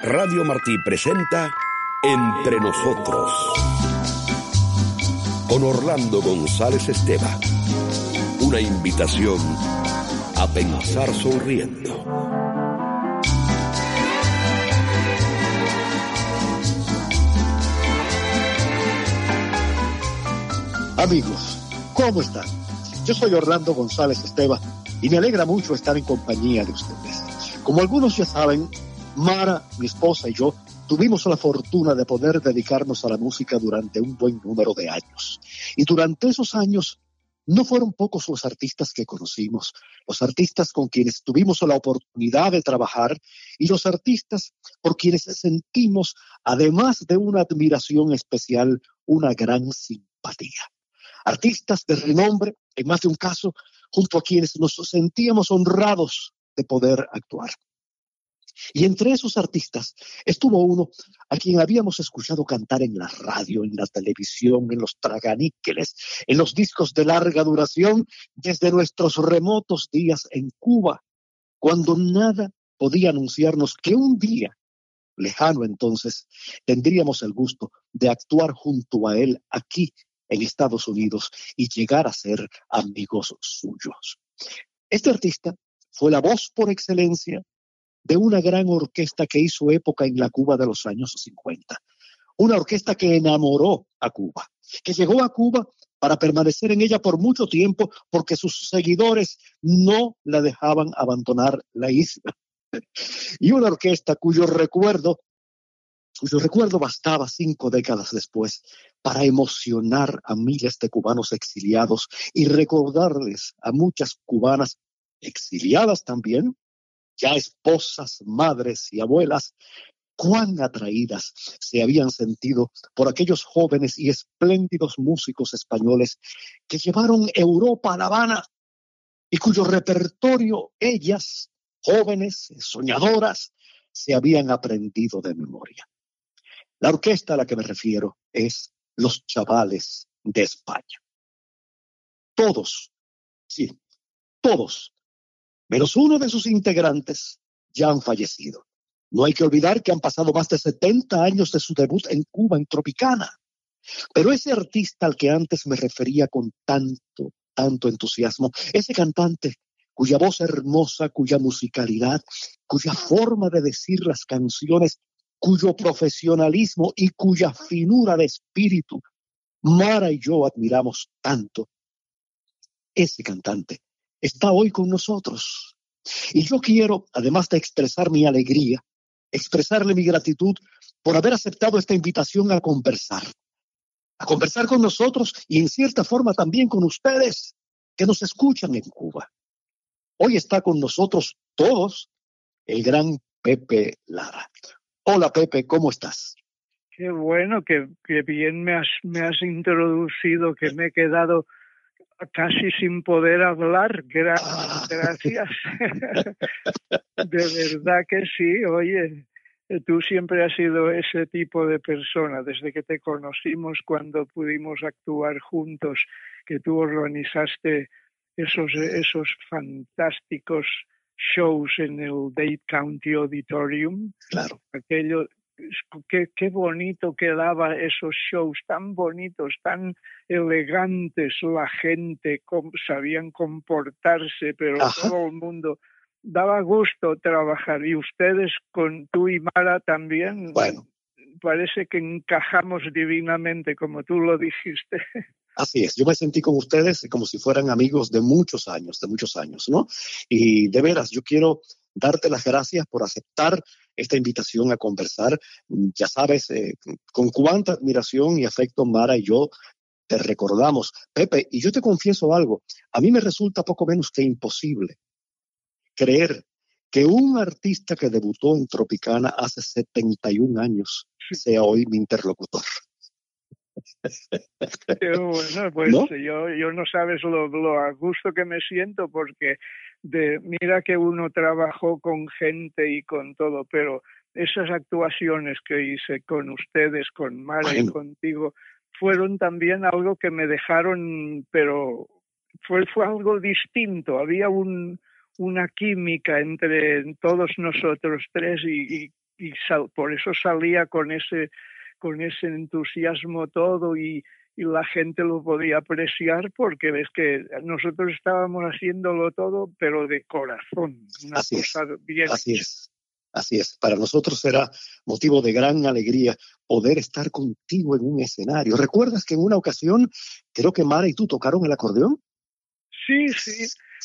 Radio Martí presenta Entre Nosotros con Orlando González Esteva. Una invitación a pensar sonriendo. Amigos, ¿cómo están? Yo soy Orlando González Esteva y me alegra mucho estar en compañía de ustedes. Como algunos ya saben, Mara, mi esposa y yo tuvimos la fortuna de poder dedicarnos a la música durante un buen número de años. Y durante esos años no fueron pocos los artistas que conocimos, los artistas con quienes tuvimos la oportunidad de trabajar y los artistas por quienes sentimos, además de una admiración especial, una gran simpatía. Artistas de renombre, en más de un caso, junto a quienes nos sentíamos honrados de poder actuar. Y entre esos artistas estuvo uno a quien habíamos escuchado cantar en la radio, en la televisión, en los traganíqueles, en los discos de larga duración, desde nuestros remotos días en Cuba, cuando nada podía anunciarnos que un día, lejano entonces, tendríamos el gusto de actuar junto a él aquí en Estados Unidos y llegar a ser amigos suyos. Este artista fue la voz por excelencia de una gran orquesta que hizo época en la Cuba de los años 50. Una orquesta que enamoró a Cuba, que llegó a Cuba para permanecer en ella por mucho tiempo porque sus seguidores no la dejaban abandonar la isla. Y una orquesta cuyo recuerdo bastaba 5 décadas después para emocionar a miles de cubanos exiliados y recordarles a muchas cubanas exiliadas también, ya esposas, madres y abuelas, cuán atraídas se habían sentido por aquellos jóvenes y espléndidos músicos españoles que llevaron Europa a La Habana y cuyo repertorio ellas, jóvenes, soñadoras, se habían aprendido de memoria. La orquesta a la que me refiero es Los Chavales de España. Todos, sí, todos, menos uno de sus integrantes, ya han fallecido. No hay que olvidar que han pasado más de 70 años de su debut en Cuba, en Tropicana. Pero ese artista al que antes me refería con tanto entusiasmo, ese cantante cuya voz hermosa, cuya musicalidad, cuya forma de decir las canciones, cuyo profesionalismo y cuya finura de espíritu Mara y yo admiramos tanto, ese cantante está hoy con nosotros. Y yo quiero, además de expresar mi alegría, expresarle mi gratitud por haber aceptado esta invitación a conversar con nosotros y en cierta forma también con ustedes que nos escuchan en Cuba. Hoy está con nosotros todos el gran Pepe Lara. Hola Pepe, ¿cómo estás? Qué bueno, que bien me has introducido, que me he quedado casi sin poder hablar. Gracias. De verdad que sí. Oye, tú siempre has sido ese tipo de persona desde que te conocimos cuando pudimos actuar juntos, que tú organizaste esos fantásticos shows en el Dade County Auditorium. Claro. Aquello, qué bonito quedaba esos shows, tan bonitos, tan elegantes, la gente sabían comportarse, pero Ajá. todo el mundo daba gusto trabajar. Y ustedes, con tú y Mara también, Bueno, parece que encajamos divinamente, como tú lo dijiste. así es, yo me sentí con ustedes como si fueran amigos de muchos años, ¿no? Y de veras, yo quiero darte las gracias por aceptar esta invitación a conversar. Ya sabes, con cuánta admiración y afecto Mara y yo te recordamos. Pepe, y yo te confieso algo, a mí me resulta poco menos que imposible creer que un artista que debutó en Tropicana hace 71 años sea hoy mi interlocutor. Bueno, pues ¿no? yo no sabes lo a gusto que me siento, porque mira que uno trabajó con gente y con todo, pero esas actuaciones que hice con ustedes, con Mara y contigo, fueron también algo que me dejaron, pero fue algo distinto. Había una química entre todos nosotros tres y por eso salía con ese entusiasmo todo y la gente lo podía apreciar porque ves que nosotros estábamos haciéndolo todo, pero de corazón. Así es, así es, así es. Para nosotros era motivo de gran alegría poder estar contigo en un escenario. ¿Recuerdas que en una ocasión, creo que Mara y tú tocaron el acordeón? Sí, sí.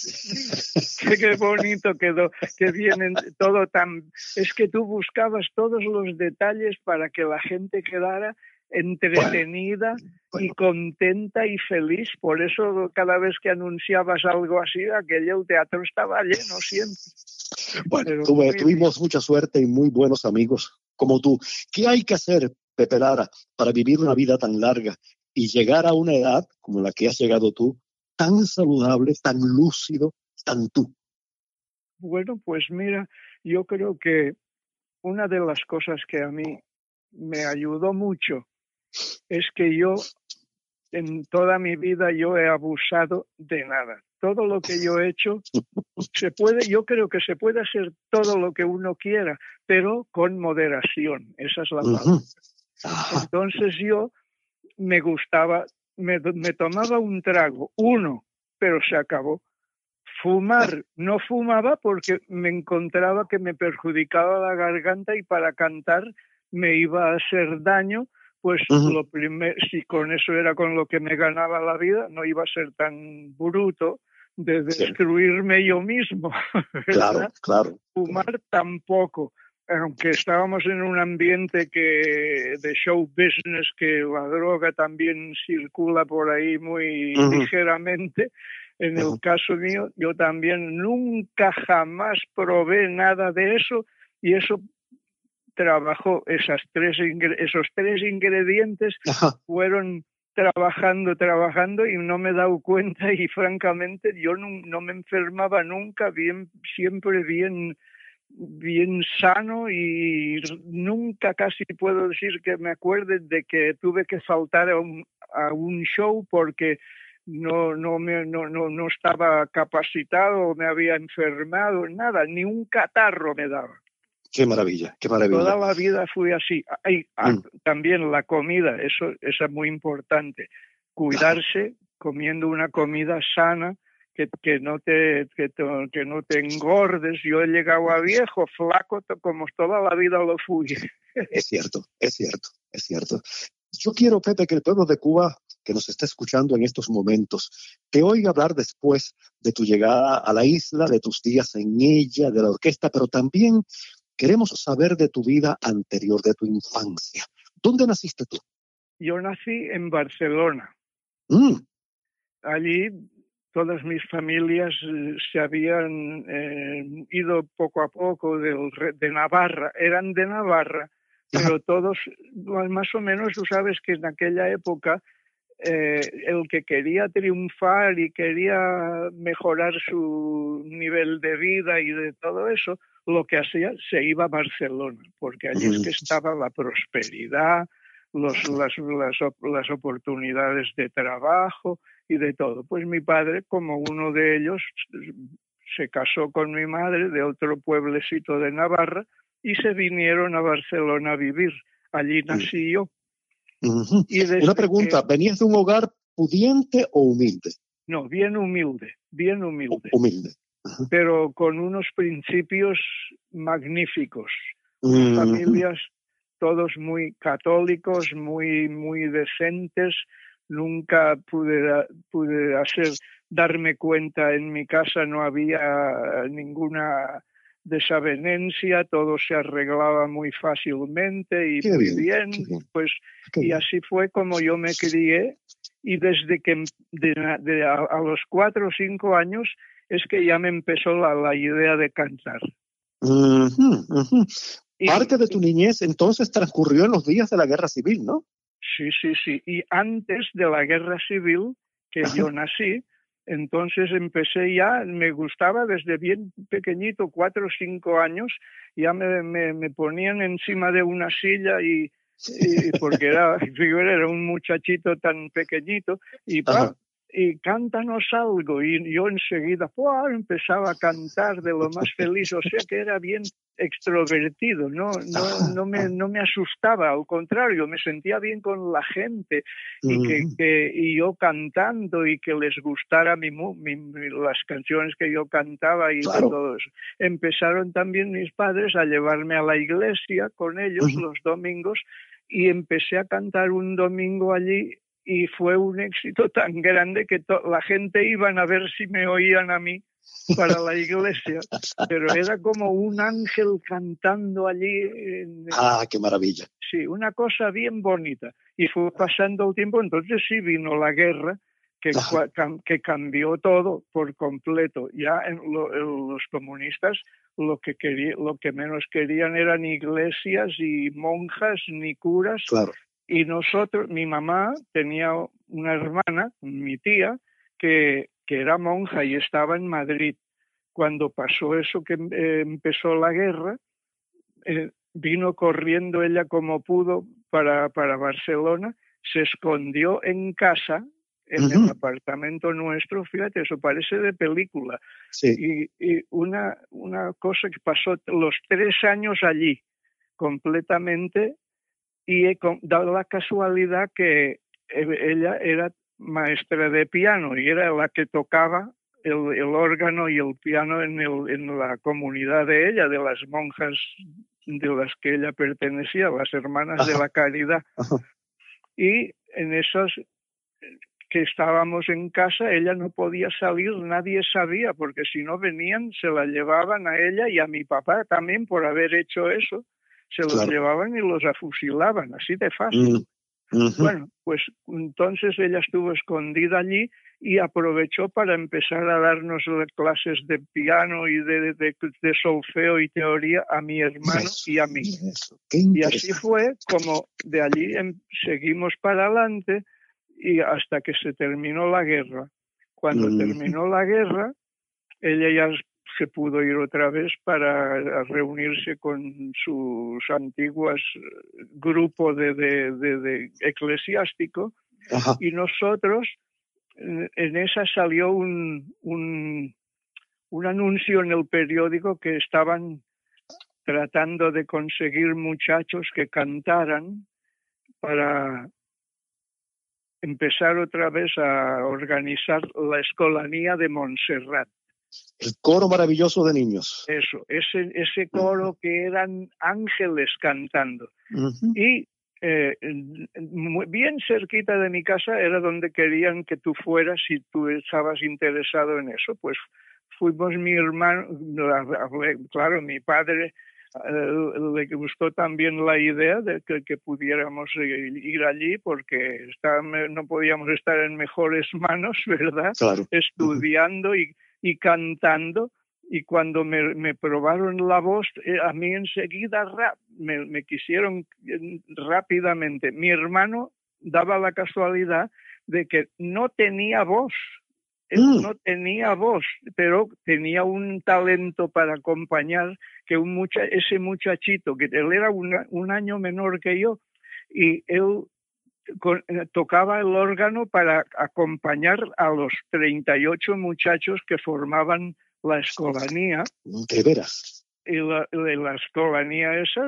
Qué bonito quedó, que vienen todo tan... Es que tú buscabas todos los detalles para que la gente quedara entretenida y contenta y feliz. Por eso cada vez que anunciabas algo así, el teatro estaba lleno siempre. Bueno, tuvimos mucha suerte y muy buenos amigos como tú. ¿Qué hay que hacer, Pepe Lara, para vivir una vida tan larga y llegar a una edad como la que has llegado tú, tan saludable, tan lúcido, tan tú? Bueno, pues mira, yo creo que una de las cosas que a mí me ayudó mucho es que yo en toda mi vida yo he abusado de nada. Todo lo que yo he hecho yo creo que se puede hacer todo lo que uno quiera, pero con moderación. Esa es la palabra. Entonces yo me gustaba, me tomaba un trago, uno, pero se acabó. Fumar, no fumaba porque me encontraba que me perjudicaba la garganta y para cantar me iba a hacer daño, pues lo primero, si con eso era con lo que me ganaba la vida, no iba a ser tan bruto de destruirme yo mismo. Claro, claro. Fumar tampoco, aunque estábamos en un ambiente de show business, que la droga también circula por ahí muy ligeramente. En el caso mío, yo también nunca jamás probé nada de eso, y eso trabajó, esos tres ingredientes fueron trabajando y no me he dado cuenta, y francamente yo no me enfermaba nunca, siempre bien sano, y nunca casi puedo decir que me acuerde de que tuve que faltar a un show porque no estaba capacitado, me había enfermado, nada, ni un catarro me daba. Qué maravilla, qué maravilla. Toda la vida fui así. También la comida, eso es muy importante. Cuidarse comiendo una comida sana, que no te engordes. Yo he llegado a viejo, flaco, como toda la vida lo fui. Es cierto, es cierto, es cierto. Yo quiero, Pepe, que el pueblo de Cuba, que nos está escuchando en estos momentos, te oiga hablar después de tu llegada a la isla, de tus días en ella, de la orquesta, pero también queremos saber de tu vida anterior, de tu infancia. ¿Dónde naciste tú? Yo nací en Barcelona. Allí todas mis familias se habían ido poco a poco de Navarra. Eran de Navarra, pero todos, más o menos, tú sabes que en aquella época el que quería triunfar y quería mejorar su nivel de vida y de todo eso, lo que hacía, se iba a Barcelona, porque allí es que estaba la prosperidad, las oportunidades de trabajo y de todo. Pues mi padre, como uno de ellos, se casó con mi madre de otro pueblecito de Navarra y se vinieron a Barcelona a vivir. Allí nací yo. Y una pregunta, ¿venías de un hogar pudiente o humilde? No, bien humilde, bien humilde. Humilde. Pero con unos principios magníficos. Familias, todos muy católicos, muy decentes. Nunca pude darme cuenta, en mi casa no había ninguna desavenencia, todo se arreglaba muy fácilmente y qué muy bien. Pues, y así fue como yo me crié, y desde que a los 4 o 5 años es que ya me empezó la idea de cantar. Parte de tu niñez entonces transcurrió en los días de la Guerra Civil, ¿no? Sí. Y antes de la Guerra Civil, que yo nací, entonces empecé ya, me gustaba desde bien pequeñito, 4 o 5 años, ya me ponían encima de una silla porque yo era un muchachito tan pequeñito, y y cántanos algo. Y yo enseguida empezaba a cantar de lo más feliz, o sea que era bien extrovertido, no me asustaba, al contrario, me sentía bien con la gente y yo cantando y que les gustara las canciones que yo cantaba y claro. todo eso. Empezaron también mis padres a llevarme a la iglesia con ellos los domingos y empecé a cantar un domingo allí y fue un éxito tan grande que la gente iban a ver si me oían a mí para la iglesia, pero era como un ángel cantando allí. ¡Qué maravilla! Sí, una cosa bien bonita. Y fue pasando el tiempo, entonces sí vino la guerra, que cambió todo por completo. Ya los comunistas lo que menos querían eran iglesias y monjas ni curas. Claro. Y nosotros, mi mamá tenía una hermana, mi tía, que era monja y estaba en Madrid. Cuando pasó eso que empezó la guerra, vino corriendo ella como pudo para Barcelona, se escondió en casa, en el apartamento nuestro, fíjate, eso parece de película. Sí. Y una cosa que pasó los 3 años allí, completamente, y he dado la casualidad que ella era maestra de piano y era la que tocaba el órgano y el piano en la comunidad de ella, de las monjas de las que ella pertenecía, las hermanas de la caridad. Y en esos que estábamos en casa, ella no podía salir, nadie sabía, porque si no venían, se la llevaban a ella y a mi papá también por haber hecho eso. Se los llevaban y los afusilaban, así de fácil. Bueno, pues entonces ella estuvo escondida allí y aprovechó para empezar a darnos clases de piano y de solfeo y teoría a mi hermano y a mí. Y así fue como de allí seguimos para adelante y hasta que se terminó la guerra. Cuando terminó la guerra, ella ya se pudo ir otra vez para reunirse con sus antiguos grupos de eclesiástico. Y nosotros, en esa salió un anuncio en el periódico que estaban tratando de conseguir muchachos que cantaran para empezar otra vez a organizar la Escolanía de Montserrat. El coro maravilloso de niños. Eso, ese coro que eran ángeles cantando. Y bien cerquita de mi casa era donde querían que tú fueras si tú estabas interesado en eso. Pues fuimos mi hermano, claro, mi padre le gustó también la idea de que pudiéramos ir allí porque no podíamos estar en mejores manos, ¿verdad? Claro. Estudiando y cantando. Y cuando me probaron la voz, a mí enseguida me quisieron rápidamente. Mi hermano daba la casualidad de que no tenía voz. Él no tenía voz, pero tenía un talento para acompañar que ese muchachito, que él era un año menor que yo, y él tocaba el órgano para acompañar a los 38 muchachos que formaban la escolanía. ¿De veras? Y la escolanía esa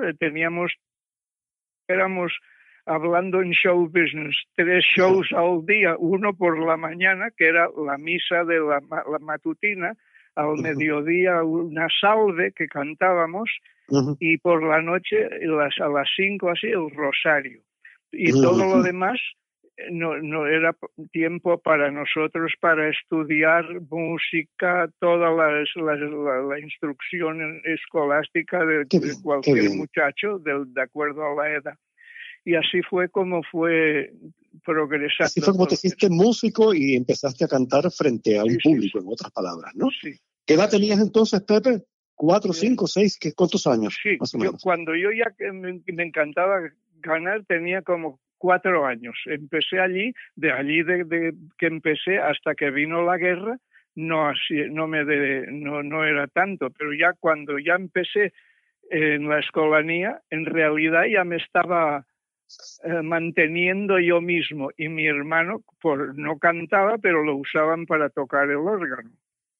éramos hablando en show business, 3 shows al día, uno por la mañana, que era la misa de la matutina, al mediodía una salve que cantábamos, y por la noche, a las 5 así, el rosario. Y todo lo demás no era tiempo para nosotros para estudiar música, toda la instrucción escolástica de cualquier muchacho, de acuerdo a la edad. Y así fue como fue progresando. Así fue como te hiciste músico y empezaste a cantar frente a un público, en otras palabras, ¿no? Sí. ¿Qué edad tenías entonces, Pepe? ¿4, 5, 6? ¿Cuántos años? Sí, más o menos. Cuando yo ya me encantaba ganar tenía como 4 años. Empecé allí de que empecé hasta que vino la guerra, no era tanto, pero ya cuando ya empecé en la escolanía, en realidad ya me estaba manteniendo yo mismo y mi hermano, no cantaba, pero lo usaban para tocar el órgano.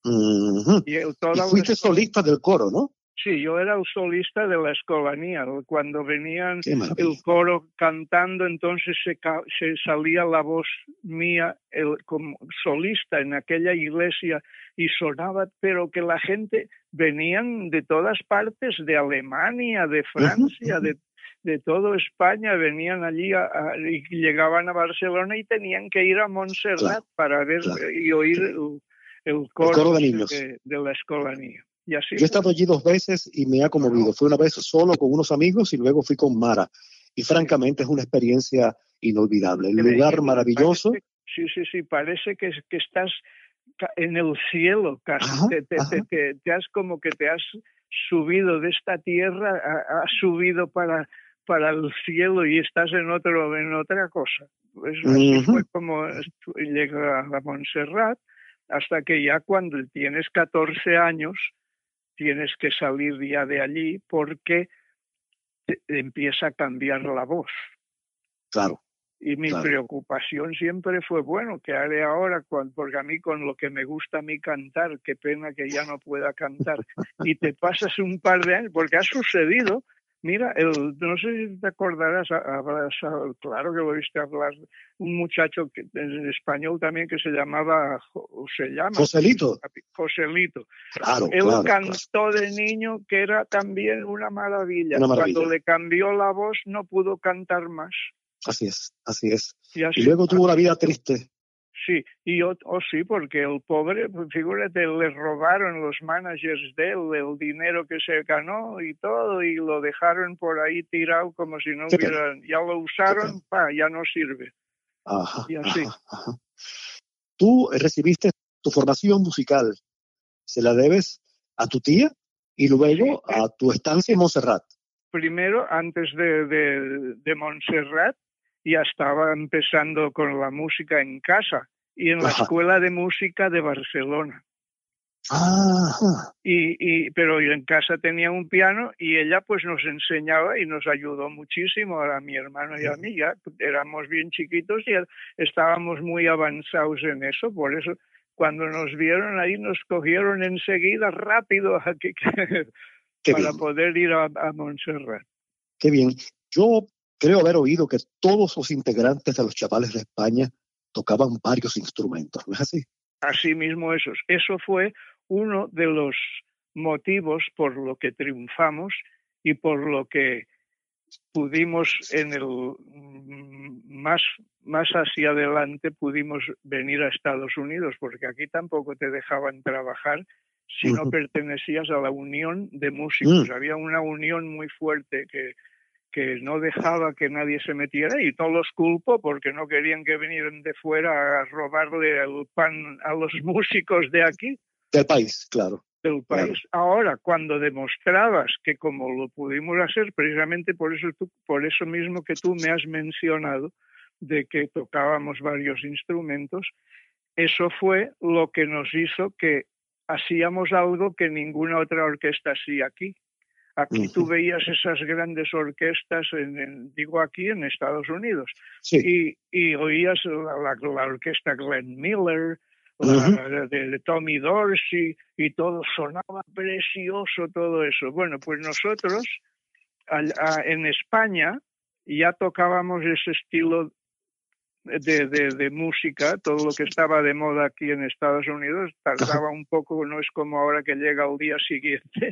Y fuiste solista del coro, ¿no? Sí, yo era el solista de la escolanía. Cuando venían el coro cantando, entonces se salía la voz mía como solista en aquella iglesia y sonaba, pero que la gente venían de todas partes, de Alemania, de Francia, de toda España, venían allí y llegaban a Barcelona y tenían que ir a Montserrat para ver y oír el coro de niños de la escolanía. Yo he estado allí 2 veces y me ha conmovido. Fui una vez solo con unos amigos y luego fui con Mara. Y francamente es una experiencia inolvidable. El lugar maravilloso. Parece que estás en el cielo casi. Te has subido de esta tierra, has subido para el cielo y estás en otra cosa. Así fue como llegué a Montserrat, hasta que ya cuando tienes 14 años tienes que salir ya de allí porque empieza a cambiar la voz. Claro. Y mi preocupación siempre fue, bueno, ¿qué haré ahora? Porque a mí con lo que me gusta a mí cantar, qué pena que ya no pueda cantar. Y te pasas un par de años, porque ha sucedido. Mira, no sé si te acordarás, claro que lo viste hablar, un muchacho en español también que se llama Joselito. Joselito. Claro, Él cantó de niño, que era también una maravilla. Cuando le cambió la voz no pudo cantar más. Así es. Y luego tuvo una vida triste. Sí, sí, porque el pobre, figúrate, le robaron los managers de él el dinero que se ganó y todo, y lo dejaron por ahí tirado como si no hubieran, ya lo usaron, ya no sirve. Y así. Tú recibiste tu formación musical, se la debes a tu tía y luego a tu estancia en Montserrat. Primero, antes de Montserrat, ya estaba empezando con la música en casa y en la Escuela de Música de Barcelona. Pero yo en casa tenía un piano y ella pues nos enseñaba y nos ayudó muchísimo a mi hermano y a mí. Ya éramos bien chiquitos y estábamos muy avanzados en eso, por eso cuando nos vieron ahí nos cogieron enseguida rápido para poder ir a Montserrat. Qué bien. Yo creo haber oído que todos los integrantes de los Chavales de España tocaban varios instrumentos, ¿no es así? Así mismo eso fue uno de los motivos por lo que triunfamos y por lo que pudimos en el más hacia adelante pudimos venir a Estados Unidos, porque aquí tampoco te dejaban trabajar si no pertenecías a la Unión de Músicos. Había una unión muy fuerte que no dejaba que nadie se metiera y todos los culpo porque no querían que vinieran de fuera a robarle el pan a los músicos de aquí. Del país, claro. Del país. Claro. Ahora, cuando demostrabas que como lo pudimos hacer, precisamente por eso mismo que tú me has mencionado, de que tocábamos varios instrumentos, eso fue lo que nos hizo que hacíamos algo que ninguna otra orquesta hacía aquí. Aquí tú veías esas grandes orquestas, digo aquí en Estados Unidos, y oías la orquesta Glenn Miller, de Tommy Dorsey, y todo sonaba precioso, todo eso. Bueno, pues nosotros en España ya tocábamos ese estilo de música, todo lo que estaba de moda aquí en Estados Unidos, tardaba un poco, no es como ahora que llega al día siguiente,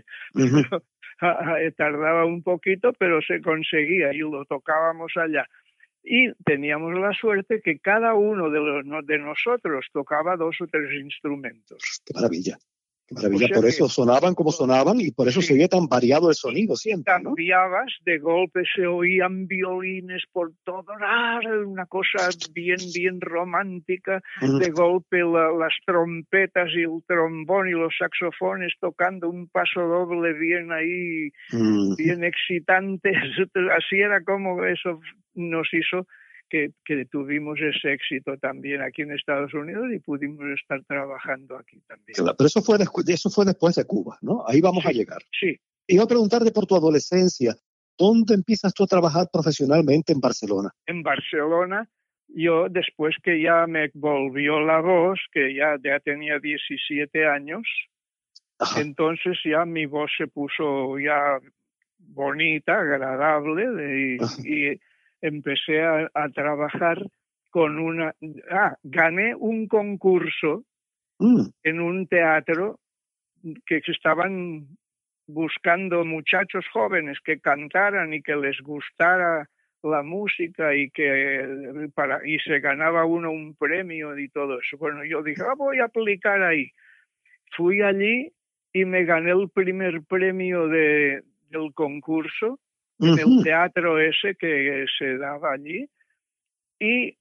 tardaba un poquito, pero se conseguía y lo tocábamos allá. Y teníamos la suerte que cada uno de nosotros tocaba 2 o 3 instrumentos. ¡Qué maravilla! ¡Qué maravilla! Por eso sonaban como sonaban y por eso se oía tan variado el sonido siempre, ¿no? Cambiabas, de golpe se oían violines por todo, una cosa bien romántica, de golpe las trompetas y el trombón y los saxofones tocando un paso doble bien ahí, bien excitante. Así era como eso nos hizo que tuvimos ese éxito también aquí en Estados Unidos y pudimos estar trabajando aquí también. Claro, pero eso fue después de Cuba, ¿no? Ahí vamos a llegar. Sí. Iba a preguntarte por tu adolescencia. ¿Dónde empiezas tú a trabajar profesionalmente en Barcelona? En Barcelona, yo después que ya me volvió la voz, que ya tenía 17 años, Ajá. Entonces ya mi voz se puso ya bonita, agradable, y empecé a trabajar con gané un concurso en un teatro que estaban buscando muchachos jóvenes que cantaran y que les gustara la música y se ganaba uno un premio y todo eso. Bueno, yo dije, voy a aplicar ahí. Fui allí y me gané el primer premio del concurso en el teatro ese que se daba allí, y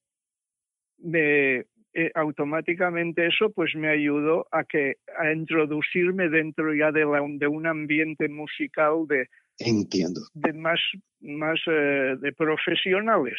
automáticamente eso pues me ayudó a introducirme dentro ya de un ambiente musical Entiendo. de más de profesionales.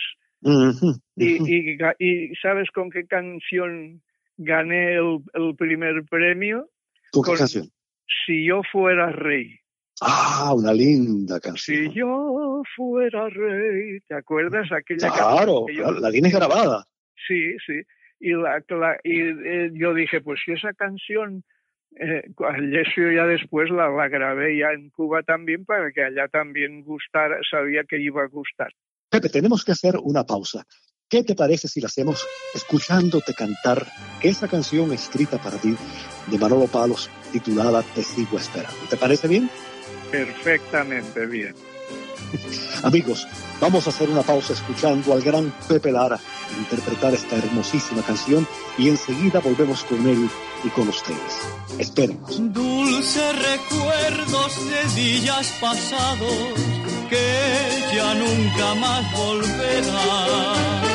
Y ¿sabes con qué canción gané el primer premio? ¿Con qué canción? Si yo fuera rey. Una linda canción. Si yo fuera rey, ¿te acuerdas aquella canción? Claro, la tienes grabada. Sí. Y yo dije, pues si esa canción, yo ya después la grabé ya en Cuba también para que allá también gustara, sabía que iba a gustar. Pepe, tenemos que hacer una pausa. ¿Qué te parece si la hacemos escuchándote cantar esa canción escrita para ti de Manolo Palos titulada Te sigo esperando? ¿Te parece bien? Perfectamente bien. Amigos, vamos a hacer una pausa escuchando al gran Pepe Lara interpretar esta hermosísima canción y enseguida volvemos con él y con ustedes. Espérenos. Dulces recuerdos de días pasados que ya nunca más volverán.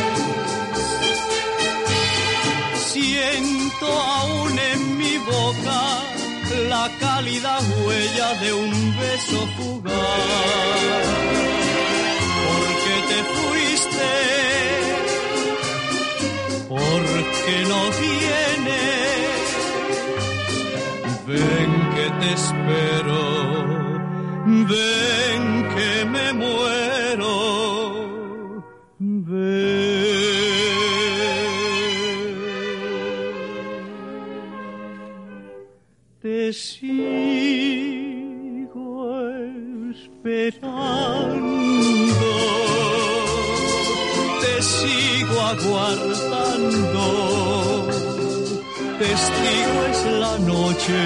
Siento aún en mi boca la cálida huella de un beso fugaz. Porque te fuiste, porque no vienes, ven que te espero, ven que me muero, ven. Te sigo esperando, te sigo aguardando, testigo es la noche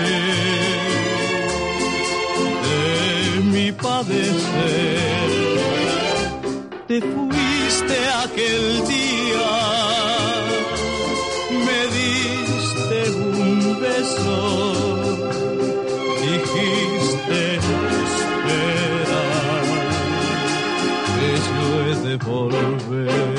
de mi padecer. Te fuiste aquel día, me diste un beso, dijiste espera, que yo he de volver.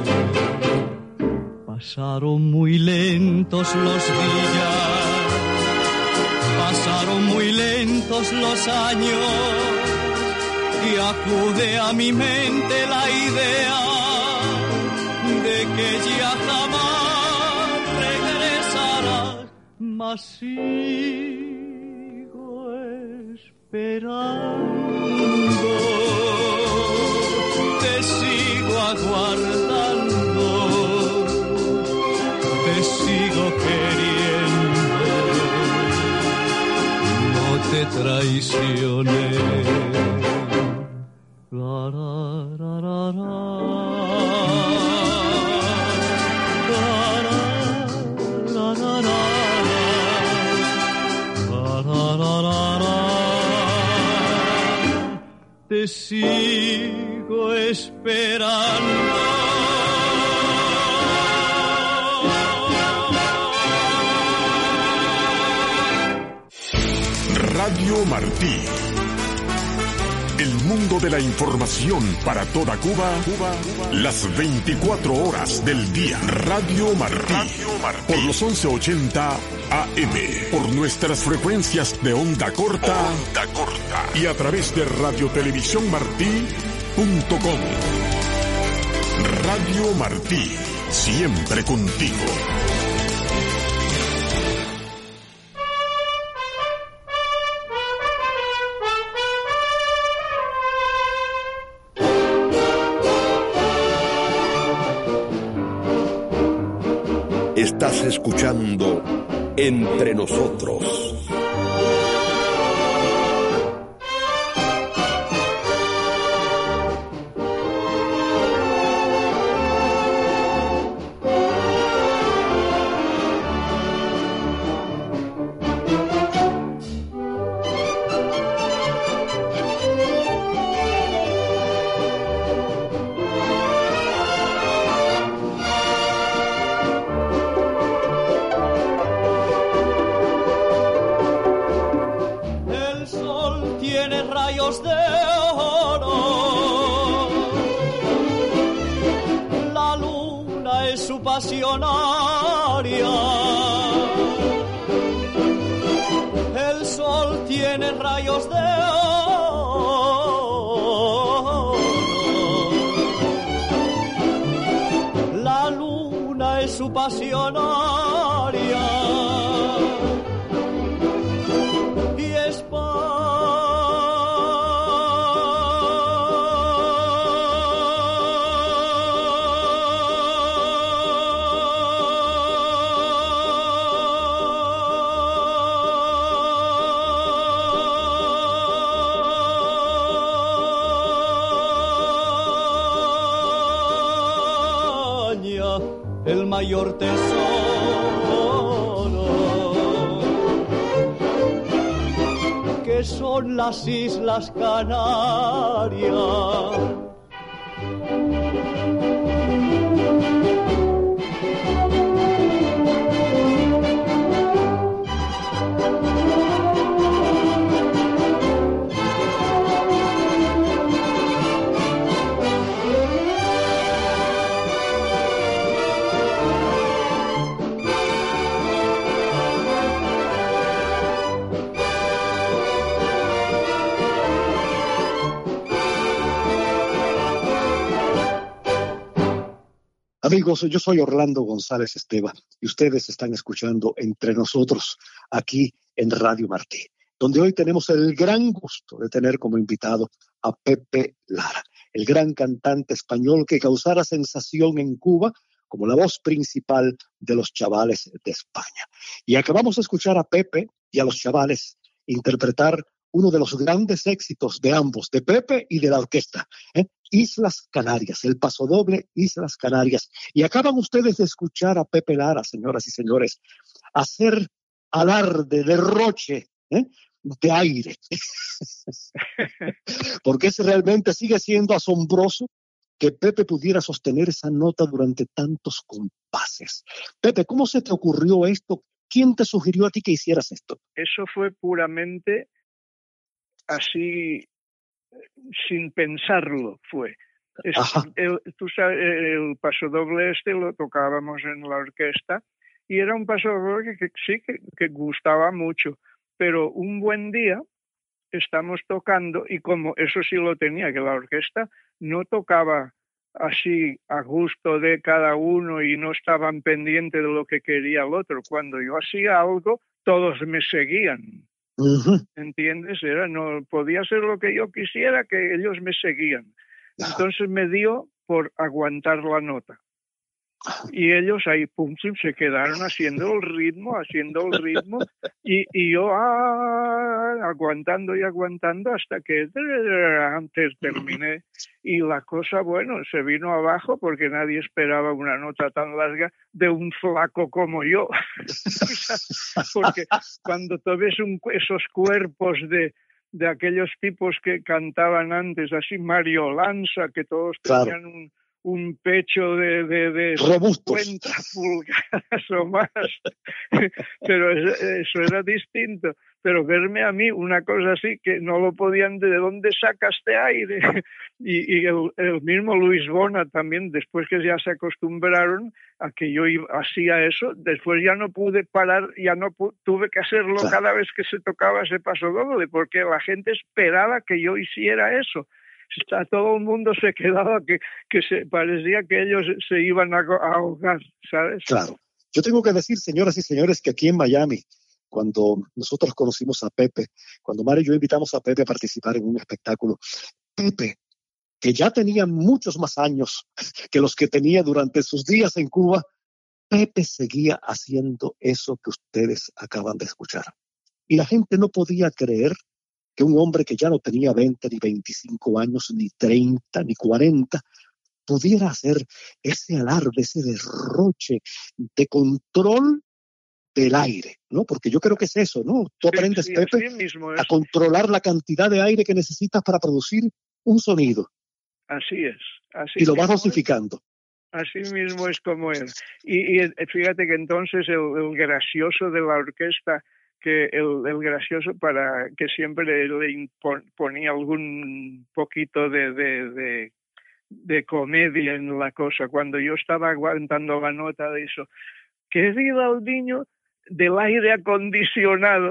Pasaron muy lentos los días, pasaron muy lentos los años, y acude a mi mente la idea de que ya jamás regresarás, mas sigo esperando, te sigo aguardando, te sigo queriendo, no te traicioné. La, la, la, la, la, la, la, te sigo esperando. Radio Martí. El mundo de la información para toda Cuba, las 24 horas del día. Radio Martí. Por los 1180 AM. Por nuestras frecuencias de onda corta. Y a través de radiotelevisiónmartí.com. Radio Martí. Siempre contigo. Estás escuchando Entre Nosotros. El sol tiene rayos de oro, la luna es su pasionaria y es el mayor tesoro, que son las Islas Canarias. Amigos, yo soy Orlando González Esteban y ustedes están escuchando Entre Nosotros aquí en Radio Martí, donde hoy tenemos el gran gusto de tener como invitado a Pepe Lara, el gran cantante español que causara sensación en Cuba como la voz principal de los chavales de España. Y acabamos de escuchar a Pepe y a los chavales interpretar uno de los grandes éxitos de ambos, de Pepe y de la orquesta, Islas Canarias, el pasodoble Islas Canarias. Y acaban ustedes de escuchar a Pepe Lara, señoras y señores, hacer alarde, derroche, de aire. Porque realmente sigue siendo asombroso que Pepe pudiera sostener esa nota durante tantos compases. Pepe, ¿cómo se te ocurrió esto? ¿Quién te sugirió a ti que hicieras esto? Eso fue puramente así, sin pensarlo fue. Tú sabes, el pasodoble lo tocábamos en la orquesta y era un pasodoble que sí que gustaba mucho, pero un buen día estamos tocando y como eso sí lo tenía, que la orquesta no tocaba así a gusto de cada uno y no estaban pendientes de lo que quería el otro. Cuando yo hacía algo, todos me seguían. Uh-huh. ¿Entiendes? No podía ser lo que yo quisiera, que ellos me seguían. Entonces me dio por aguantar la nota. Y ellos ahí, pum, se quedaron haciendo el ritmo, y yo aguantando y aguantando hasta que antes terminé. Y la cosa, bueno, se vino abajo porque nadie esperaba una nota tan larga de un flaco como yo. Porque cuando tú ves esos cuerpos de aquellos tipos que cantaban antes, así Mario Lanza, que todos tenían un pecho de 50 pulgadas o más, pero eso era distinto. Pero verme a mí una cosa así que no lo podían, ¿de dónde saca este aire? Y el mismo Luis Bona también, después que ya se acostumbraron a que yo hacía eso, después ya no pude parar, tuve que hacerlo cada vez que se tocaba ese pasodoble, porque la gente esperaba que yo hiciera eso. Todo el mundo se quedaba que se parecía que ellos se iban a ahogar, ¿sabes? Claro. Yo tengo que decir, señoras y señores, que aquí en Miami, cuando nosotros conocimos a Pepe, cuando Mario y yo invitamos a Pepe a participar en un espectáculo, Pepe, que ya tenía muchos más años que los que tenía durante sus días en Cuba, Pepe seguía haciendo eso que ustedes acaban de escuchar. Y la gente no podía creer que un hombre que ya no tenía 20, ni 25 años, ni 30, ni 40, pudiera hacer ese alarde, ese derroche de control del aire, ¿no? Porque yo creo que es eso, ¿no? Tú aprendes, sí, Pepe, a controlar la cantidad de aire que necesitas para producir un sonido. Así es. Así y lo vas mismo dosificando. Así mismo es como él. Y fíjate que entonces el gracioso de la orquesta, que el gracioso para que siempre le ponía algún poquito de comedia en la cosa. Cuando yo estaba aguantando la nota de eso, que viva el niño del aire acondicionado.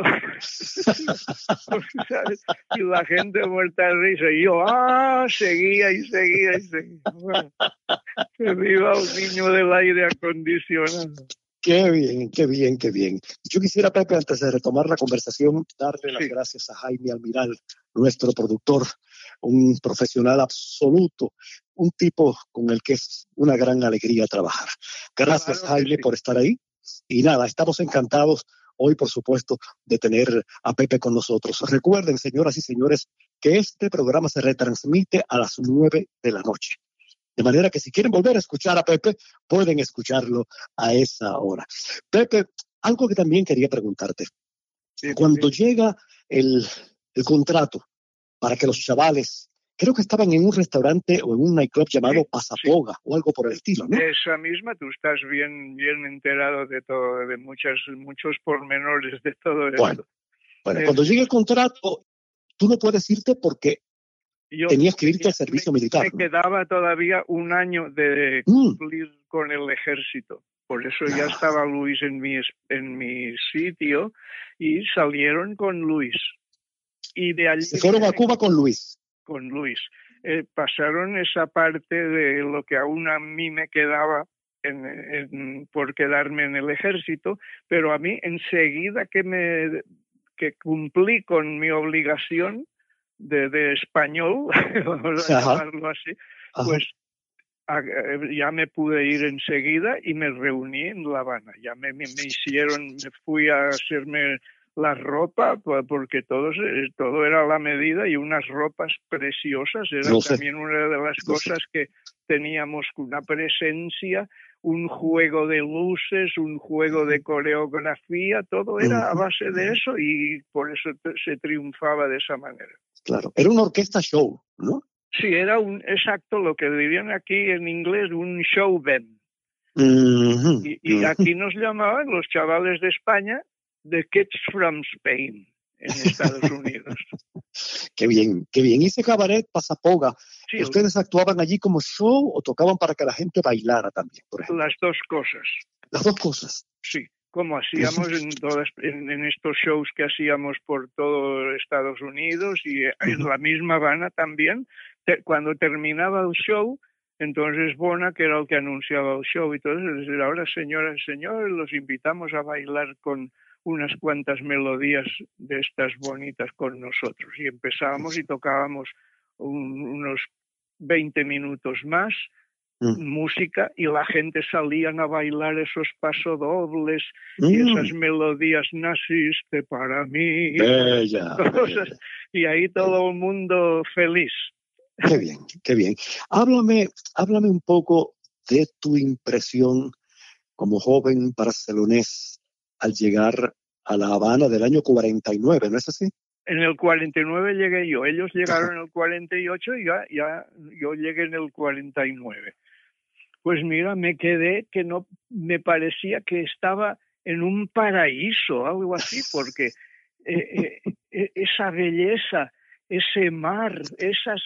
Y la gente muerta de risa. Y yo, seguía. Bueno, que viva el niño del aire acondicionado. Qué bien. Yo quisiera, Pepe, antes de retomar la conversación, darle las gracias a Jaime Almiral, nuestro productor, un profesional absoluto, un tipo con el que es una gran alegría trabajar. Gracias, claro, Jaime, por estar ahí. Y nada, estamos encantados hoy, por supuesto, de tener a Pepe con nosotros. Recuerden, señoras y señores, que este programa se retransmite a las 9 de la noche. De manera que si quieren volver a escuchar a Pepe, pueden escucharlo a esa hora. Pepe, algo que también quería preguntarte. Cuando llega el contrato para que los chavales, creo que estaban en un restaurante o en un nightclub llamado Pasapoga o algo por el estilo, ¿no? Esa misma, tú estás bien enterado de todo, de muchos pormenores de todo esto. Bueno, cuando llegue el contrato, tú no puedes irte porque tenías que irte al servicio militar. Me quedaba todavía un año de cumplir con el ejército. Por eso ya estaba Luis en mi sitio y salieron con Luis. Y de allí se fueron a Cuba con Luis. Con Luis. Pasaron esa parte de lo que aún a mí me quedaba por quedarme en el ejército, pero a mí enseguida que cumplí con mi obligación de español, vamos a llamarlo así, pues ya me pude ir enseguida y me reuní en La Habana. Ya me fui a hacerme la ropa, porque todo era a la medida y unas ropas preciosas. Era también una de las cosas que teníamos, una presencia, un juego de luces, un juego de coreografía, todo era a base de eso y por eso se triunfaba de esa manera. Claro, era una orquesta show, ¿no? Sí, era exacto lo que dirían aquí en inglés, un show band. Y aquí nos llamaban los chavales de España The Kids from Spain, en Estados Unidos. Qué bien. ¿Y ese cabaret Pasapoga, ustedes actuaban allí como show o tocaban para que la gente bailara también, por ejemplo? Las dos cosas. ¿Las dos cosas? Sí, como hacíamos en estos shows que hacíamos por todo Estados Unidos y en la misma Habana también. Cuando terminaba el show, entonces Bona, que era el que anunciaba el show, y entonces ahora, señoras y señores, los invitamos a bailar con unas cuantas melodías de estas bonitas con nosotros. Y empezábamos y tocábamos unos 20 minutos más, música, y la gente salían a bailar esos pasodobles y esas melodías, naciste para mí. Bella. Y ahí todo el mundo feliz. Qué bien. Háblame un poco de tu impresión como joven barcelonés al llegar a La Habana del año 49, ¿no es así? En el 49 llegué yo. Ellos llegaron en el 48 y yo llegué en el 49. Pues mira, me quedé que no me parecía que estaba en un paraíso, algo así, porque esa belleza, ese mar, esas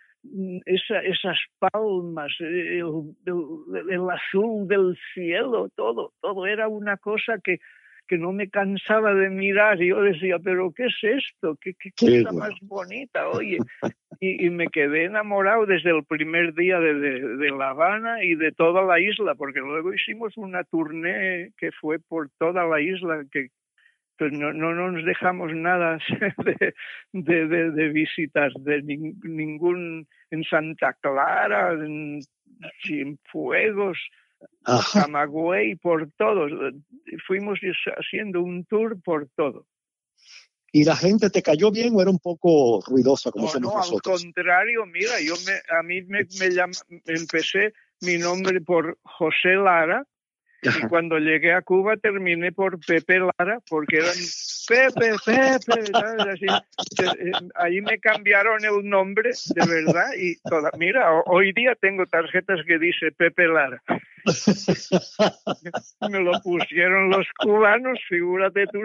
palmas, el azul del cielo, todo era una cosa que no me cansaba de mirar. Y yo decía, pero ¿qué es esto? ¿Qué cosa más bonita? Oye, y me quedé enamorado desde el primer día de La Habana y de toda la isla, porque luego hicimos una tournée que fue por toda la isla, que pues no nos dejamos nada de visitas, de ningún, en Santa Clara, en Cienfuegos, Camagüey, por todo. Fuimos haciendo un tour por todo. ¿Y la gente te cayó bien o era un poco ruidosa como somos nosotros? Al contrario, mira, a mí me empecé mi nombre por José Lara. Ajá. Y cuando llegué a Cuba terminé por Pepe Lara, porque eran Pepe, ¿sabes? Así, ahí me cambiaron el nombre, de verdad, y mira, hoy día tengo tarjetas que dice Pepe Lara. Me lo pusieron los cubanos, figúrate tú,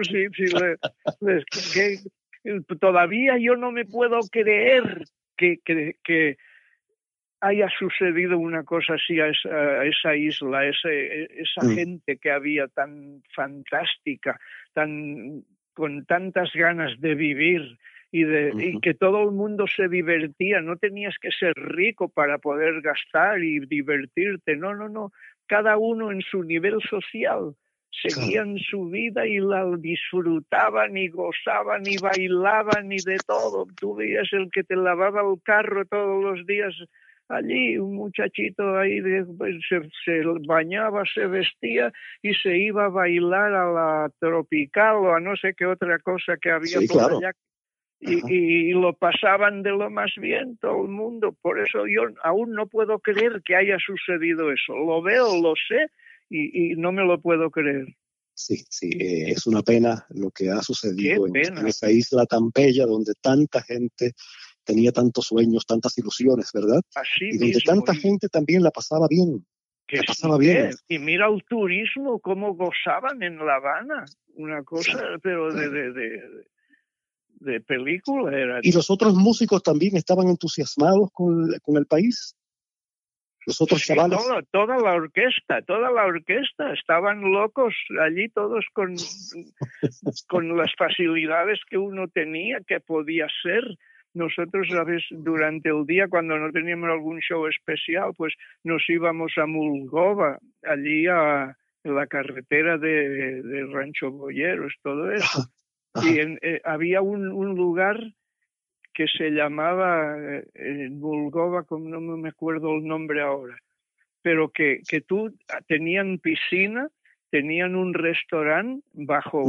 todavía yo no me puedo creer que haya sucedido una cosa así a esa isla, esa gente que había tan fantástica, con tantas ganas de vivir y que todo el mundo se divertía. No tenías que ser rico para poder gastar y divertirte. No. Cada uno en su nivel social seguían su vida y la disfrutaban y gozaban y bailaban y de todo. Tú veías el que te lavaba el carro todos los días. Allí un muchachito ahí se bañaba, se vestía y se iba a bailar a la Tropical o a no sé qué otra cosa que había por allá. Y lo pasaban de lo más bien todo el mundo. Por eso yo aún no puedo creer que haya sucedido eso. Lo veo, lo sé y no me lo puedo creer. Sí, es una pena lo que ha sucedido en esa isla tan bella donde tanta gente tenía tantos sueños, tantas ilusiones, ¿verdad? Así y donde mismo, tanta gente también la pasaba bien. Bien. Y mira el turismo, cómo gozaban en La Habana. Una cosa, pero de película era. ¿Y los otros músicos también estaban entusiasmados con el país? Los otros chavales. Toda la orquesta estaban locos allí, todos con las facilidades que uno tenía, que podía ser. Nosotros, ¿sabes? Durante el día, cuando no teníamos algún show especial, pues nos íbamos a Mulgova, allí en la carretera de Rancho Boyeros, todo eso. Y había un lugar que se llamaba Mulgova, no me acuerdo el nombre ahora, pero que tenían piscina, tenían un restaurante bajo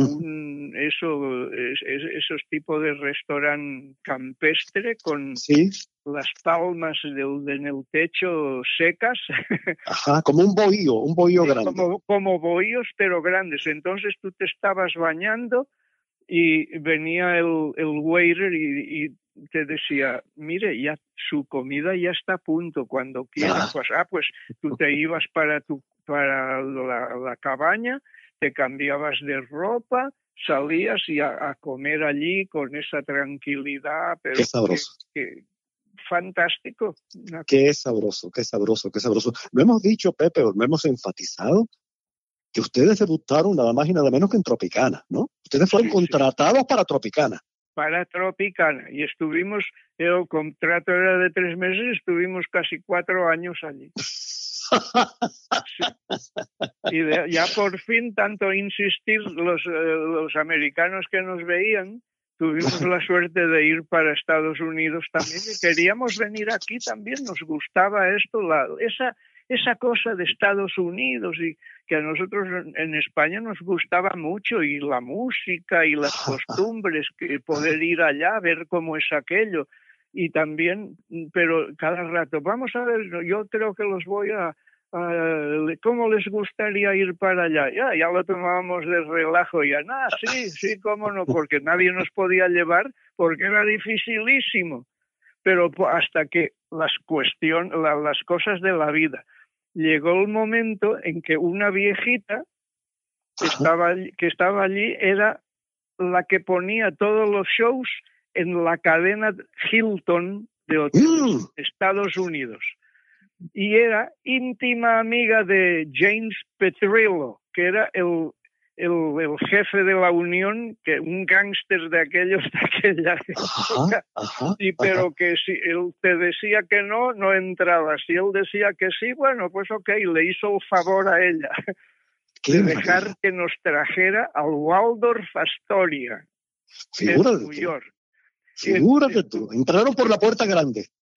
esos tipos de restaurante campestre con las palmas en el techo secas. Como un bohío grande. Como bohíos, pero grandes. Entonces tú te estabas bañando y venía el waiter y te decía, mire, ya su comida ya está a punto, cuando quieras. Pues tú te ibas para la cabaña, te cambiabas de ropa, salías y a comer allí con esa tranquilidad. Pero qué sabroso. Fantástico. Qué sabroso. Lo hemos dicho, Pepe, lo hemos enfatizado, que ustedes debutaron nada más y nada menos que en Tropicana, ¿no? Ustedes fueron contratados para Tropicana. Para Tropicana, y estuvimos, el contrato era de 3 meses, estuvimos casi 4 años allí. Y ya por fin, tanto insistir los americanos que nos veían, tuvimos la suerte de ir para Estados Unidos también, y queríamos venir aquí también, nos gustaba esto, esa cosa de Estados Unidos, y que a nosotros en España nos gustaba mucho, y la música y las costumbres, que poder ir allá, ver cómo es aquello, y también, pero cada rato, vamos a ver, yo creo que los voy ¿cómo les gustaría ir para allá? Ya lo tomábamos de relajo, ya, sí, cómo no, porque nadie nos podía llevar, porque era dificilísimo, pero hasta que las cosas de la vida. Llegó el momento en que una viejita que estaba allí era la que ponía todos los shows en la cadena Hilton de Estados Unidos. Y era íntima amiga de James Petrillo, que era el jefe de la Unión, que un gángster de aquella época, pero que si él te decía que no entraba. Si él decía que sí, bueno, pues ok, le hizo el favor a ella de dejar que nos trajera al Waldorf Astoria en New York. Figúrate tú, entraron por la puerta grande.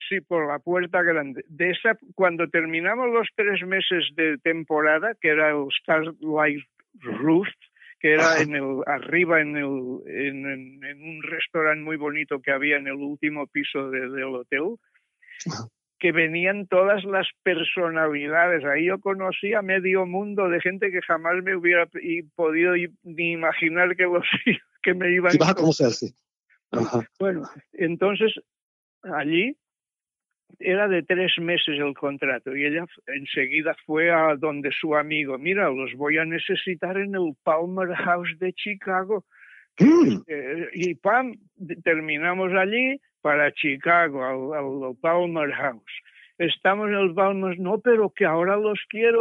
Sí, por la puerta grande. De esa, cuando terminamos los 3 meses de temporada, que era el Starlight Roof, que era arriba en un restaurante muy bonito que había en el último piso del hotel, que venían todas las personalidades. Ahí yo conocí a medio mundo de gente que jamás me hubiera podido ni imaginar que me iban a conocerse. Bueno, entonces allí era de 3 meses el contrato y ella enseguida fue a donde su amigo, mira, los voy a necesitar en el Palmer House de Chicago. Y pam, terminamos allí para Chicago, al Palmer House. Estamos en el Palmer, no, pero que ahora los quiero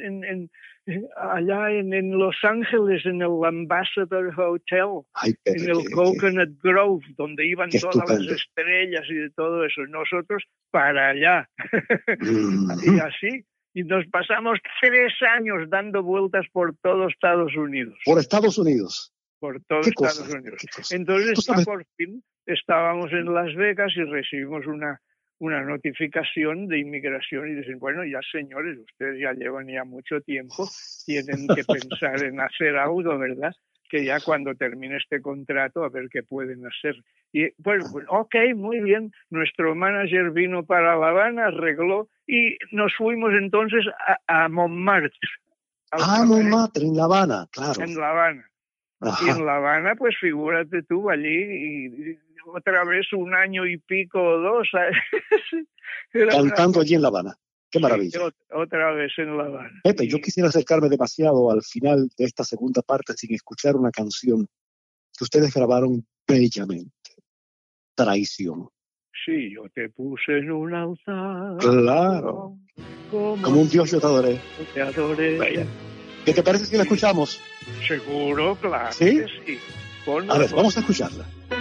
allá en Los Ángeles, en el Ambassador Hotel, en el Coconut Grove, donde iban todas las estrellas y de todo eso. Nosotros para allá. Y así. Y nos pasamos 3 años dando vueltas por todo Estados Unidos. ¿Por Estados Unidos? Por todo Estados Unidos. Entonces, por fin, estábamos en Las Vegas y recibimos una notificación de inmigración y dicen, bueno, ya señores, ustedes ya llevan ya mucho tiempo, tienen que pensar en hacer algo, ¿verdad? Que ya cuando termine este contrato, a ver qué pueden hacer. Y pues, ok, muy bien, nuestro manager vino para La Habana, arregló y nos fuimos entonces a Montmartre. Montmartre, en La Habana, claro. En La Habana. Ajá. Y en La Habana, pues figúrate tú allí y otra vez 1 año y pico o 2. Cantando allí en La Habana. Qué maravilla. Sí, otra vez en La Habana. Pepe, yo quisiera acercarme demasiado al final de esta segunda parte sin escuchar una canción que ustedes grabaron bellamente. Traición. Sí, yo te puse en un altar. Claro. Como un Dios yo te adoré. Te adoré. Bella. ¿Qué te parece si la escuchamos? Seguro, claro. ¿Sí? Que sí. A ver, vamos a escucharla.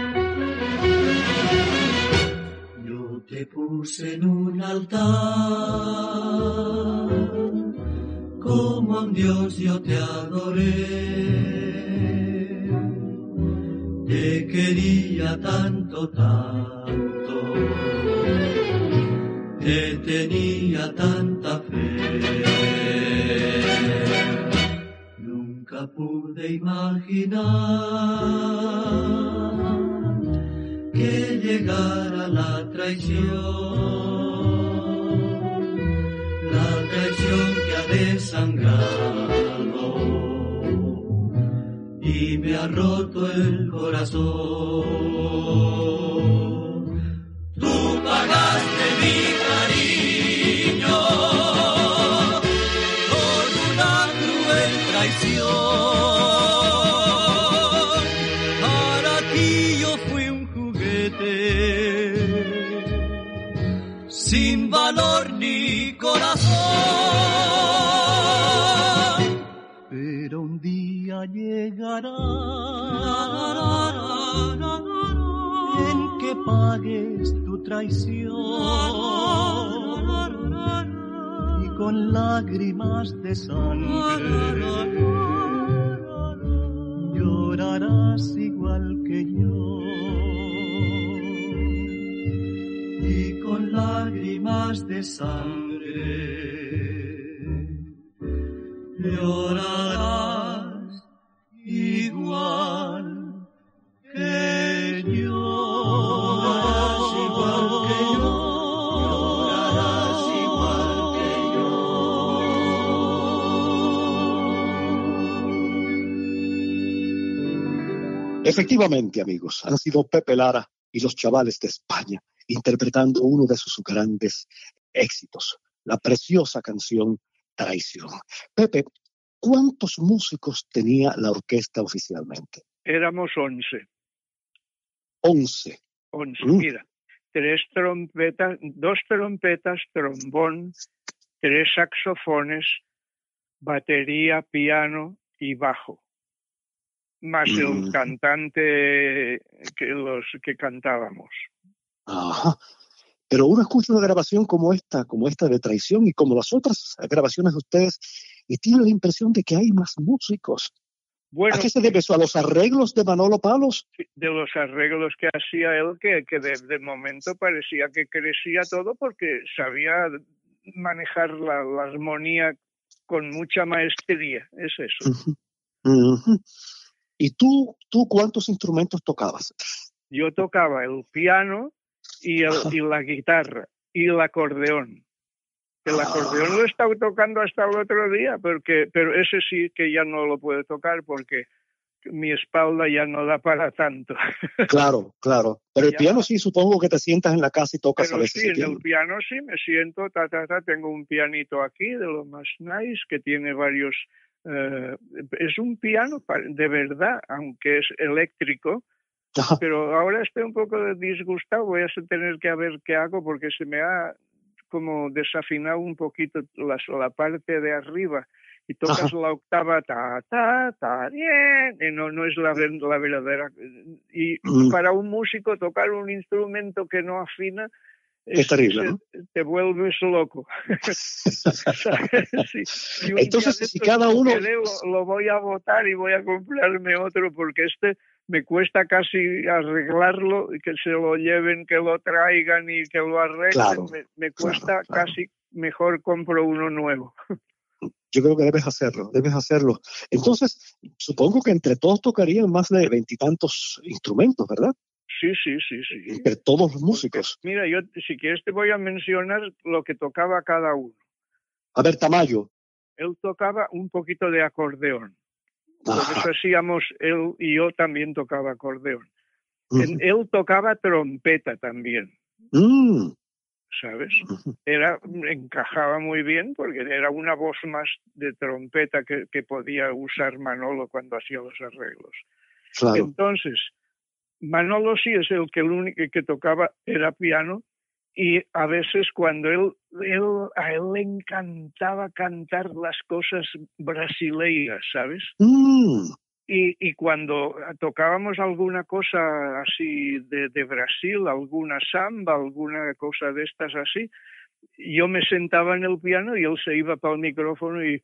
Yo te puse en un altar, como a un Dios yo te adoré. Te quería tanto, tanto, te tenía tanta fe. Nunca pude imaginar que llegara la traición que ha desangrado y me ha roto el corazón. Tú pagaste mi cariño con una cruel traición. Para ti yo fui un juguete sin valor ni corazón. Pero un día llegará en que pagues tu traición y con lágrimas de sangre llorarás igual que yo. Y con lágrimas de sangre llorarás igual que yo. Llorarás igual que yo. Llorarás igual que yo. Efectivamente, amigos, han sido Pepe Lara y los Chavales de España interpretando uno de sus grandes éxitos, la preciosa canción Traición. Pepe, ¿cuántos músicos tenía la orquesta oficialmente? Éramos 11. 11. Mira, 3 trompetas, 2 trompetas, trombón, 3 saxofones, batería, piano y bajo. Más el cantante que cantábamos. Ajá. Pero uno escucha una grabación como esta de Traición y como las otras grabaciones de ustedes y tiene la impresión de que hay más músicos. Bueno, ¿a qué se debe eso? ¿A los arreglos de Manolo Palos? de los arreglos que hacía él, que de momento parecía que crecía todo porque sabía manejar la armonía con mucha maestría, es eso. ¿Y tú cuántos instrumentos tocabas? Yo tocaba el piano y la guitarra y el acordeón. El acordeón lo he estado tocando hasta el otro día, pero ese sí que ya no lo puedo tocar porque mi espalda ya no da para tanto. Claro. Pero el piano sí, supongo que te sientas en la casa y tocas a veces. Sí, en el piano sí me siento, tengo un pianito aquí de lo más nice que tiene varios... es un piano de verdad, aunque es eléctrico, pero ahora estoy un poco disgustado, voy a tener que ver qué hago porque se me ha como desafinado un poquito la parte de arriba y tocas la octava y no es la verdadera. Y para un músico tocar un instrumento que no afina es terrible, ¿no? Te vuelves loco. Sí. Entonces, si cada uno... Lo voy a botar y voy a comprarme otro porque me cuesta casi arreglarlo y que se lo lleven, que lo traigan y que lo arreglen. Claro, me cuesta casi mejor compro uno nuevo. Yo creo que debes hacerlo. Entonces, supongo que entre todos tocarían más de 20 y tantos instrumentos, ¿verdad? Sí. Entre todos los músicos. Mira, yo si quieres te voy a mencionar lo que tocaba cada uno. A ver, Tamayo. Él tocaba un poquito de acordeón. Por eso hacíamos, él y yo también tocaba acordeón. Él tocaba trompeta también. ¿Sabes? Encajaba muy bien porque era una voz más de trompeta que podía usar Manolo cuando hacía los arreglos. Claro. Entonces, Manolo sí es el único que tocaba era piano y a veces cuando a él le encantaba cantar las cosas brasileiras, ¿sabes? Y cuando tocábamos alguna cosa así de Brasil, alguna samba, alguna cosa de estas así, yo me sentaba en el piano y él se iba para el micrófono y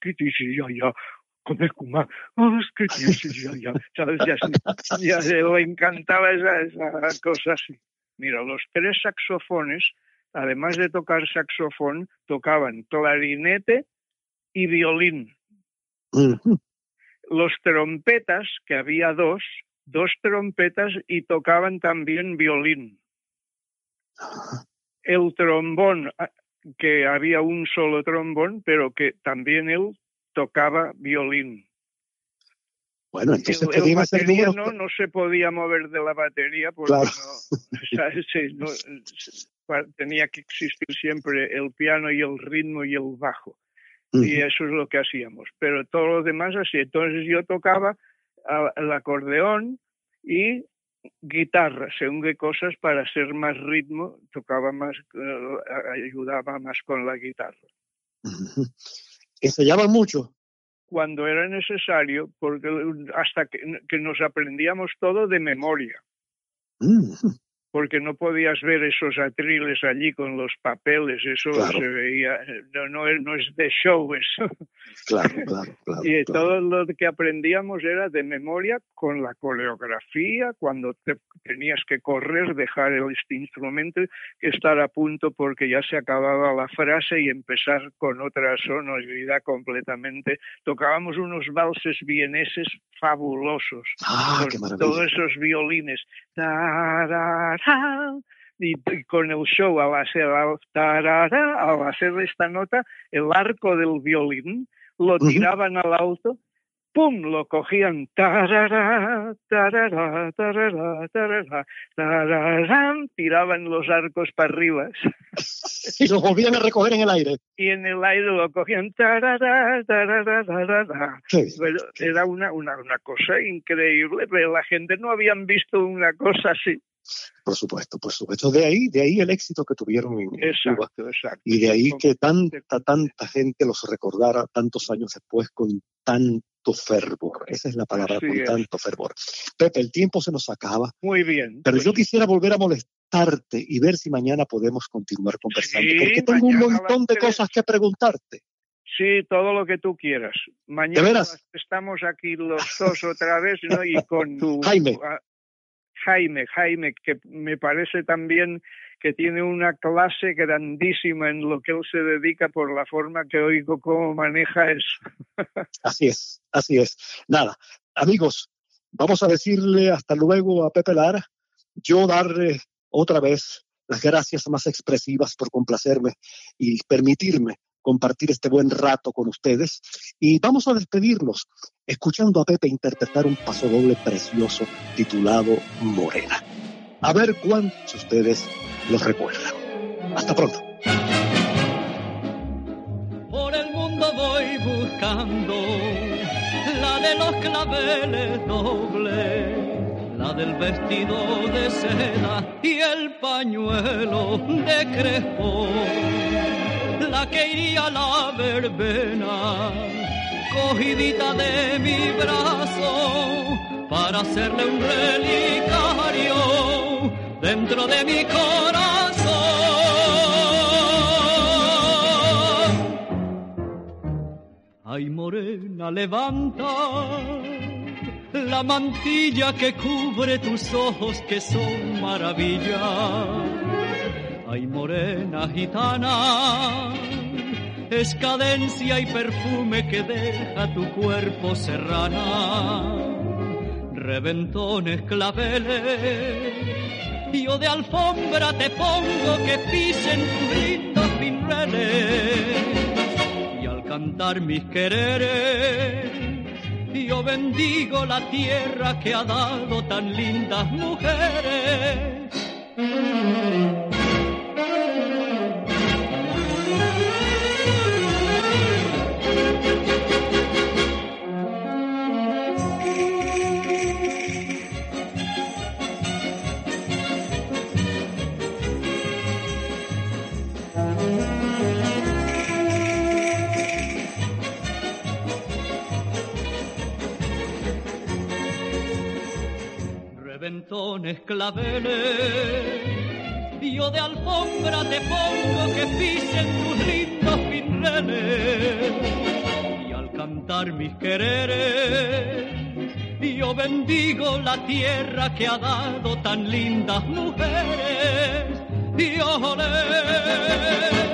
¿sabes? Ya le encantaba esa cosa así. Mira, los 3 saxofones, además de tocar saxofón, tocaban clarinete y violín. Los trompetas, que había dos trompetas y tocaban también violín. El trombón, que había un solo trombón, pero que también él tocaba violín. Bueno, entonces el batería no se podía mover de la batería porque tenía que existir siempre el piano y el ritmo y el bajo. Y eso es lo que hacíamos. Pero todo lo demás así. Entonces yo tocaba el acordeón y guitarra, según qué cosas, para hacer más ritmo, tocaba más, ayudaba más con la guitarra. ¿Ensayaban mucho? Cuando era necesario, porque hasta que nos aprendíamos todo de memoria. Porque no podías ver esos atriles allí con los papeles, eso se veía, no es de show eso. Claro. Y todo lo que aprendíamos era de memoria con la coreografía, cuando tenías que correr, dejar este instrumento, estar a punto porque ya se acababa la frase y empezar con otra sonoridad completamente. Tocábamos unos valses vieneses fabulosos, con todos esos violines. Y con el show, al hacer esta nota, el arco del violín lo tiraban al alto, ¡pum!, lo cogían, tarará, tarará, tarará, tarará, tarará, tiraban los arcos para arriba. Y los volvían a recoger en el aire. Y en el aire lo cogían, tarará, tarará, tarará. Pero era una cosa increíble, pero la gente no habían visto una cosa así. Por supuesto. De ahí el éxito que tuvieron en Cuba. Exacto. Y de ahí que tanta gente los recordara tantos años después con tanto fervor. Esa es la palabra, tanto fervor. Pepe, el tiempo se nos acaba. Muy bien. Pero yo quisiera volver a molestarte y ver si mañana podemos continuar conversando. Porque tengo un montón de cosas que preguntarte. Sí, todo lo que tú quieras. Mañana estamos aquí los dos otra vez, ¿no? Y con Jaime, que me parece también que tiene una clase grandísima en lo que él se dedica por la forma que oigo cómo maneja eso. Así es. Nada, amigos, vamos a decirle hasta luego a Pepe Lara. Yo darle otra vez las gracias más expresivas por complacerme y permitirme compartir este buen rato con ustedes. Y vamos a despedirnos escuchando a Pepe interpretar un pasodoble precioso titulado Morena. A ver cuántos de ustedes los recuerdan. Hasta pronto. Por el mundo voy buscando la de los claveles dobles, la del vestido de seda y el pañuelo de crespón, la que iría a la verbena, cogidita de mi brazo, para hacerle un relicario dentro de mi corazón. Ay, morena, levanta la mantilla que cubre tus ojos, que son maravilla. Ay, morena gitana, es cadencia y perfume que deja tu cuerpo serrana. Reventones, claveles, yo de alfombra te pongo que pisen tus lindos pinreles. Y al cantar mis quereres, yo bendigo la tierra que ha dado tan lindas mujeres. Reventones, claveles, yo de alfombra te pongo que pisen tus lindos pinreles. Y al cantar mis quereres, yo bendigo la tierra que ha dado tan lindas mujeres. Y olé.